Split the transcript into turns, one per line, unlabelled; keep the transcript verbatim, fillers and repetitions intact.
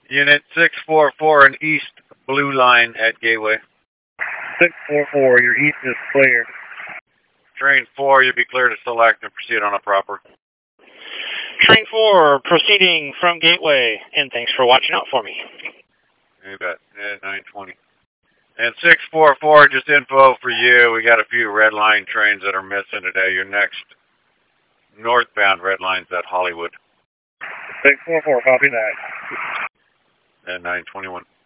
Unit six four four and east blue line at Gateway.
six four four, your east is clear.
Train four, you'll be clear to select and proceed on a proper.
Train four, proceeding from Gateway, and thanks for watching out for me.
You bet. Yeah, nine twenty. And six four four, just info for you. We got a few red line trains that are missing today. Your next northbound red line's at Hollywood.
six four four, copy that.
At nine twenty-one.